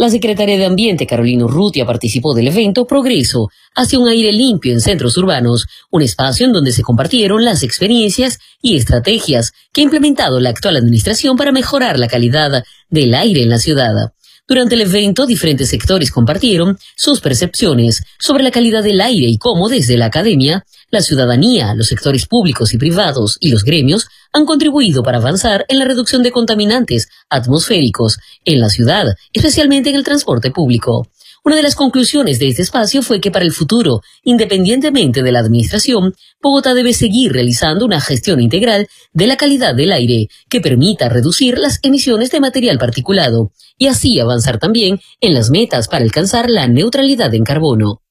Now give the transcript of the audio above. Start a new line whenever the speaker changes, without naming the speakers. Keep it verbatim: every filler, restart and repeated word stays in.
La secretaria de Ambiente, Carolina Urrutia, participó del evento Progreso hacia un aire limpio en centros urbanos, un espacio en donde se compartieron las experiencias y estrategias que ha implementado la actual administración para mejorar la calidad del aire en la ciudad. Durante el evento, diferentes sectores compartieron sus percepciones sobre la calidad del aire y cómo desde la academia, la ciudadanía, los sectores públicos y privados y los gremios han contribuido para avanzar en la reducción de contaminantes atmosféricos en la ciudad, especialmente en el transporte público. Una de las conclusiones de este espacio fue que para el futuro, independientemente de la administración, Bogotá debe seguir realizando una gestión integral de la calidad del aire que permita reducir las emisiones de material particulado y así avanzar también en las metas para alcanzar la neutralidad en carbono.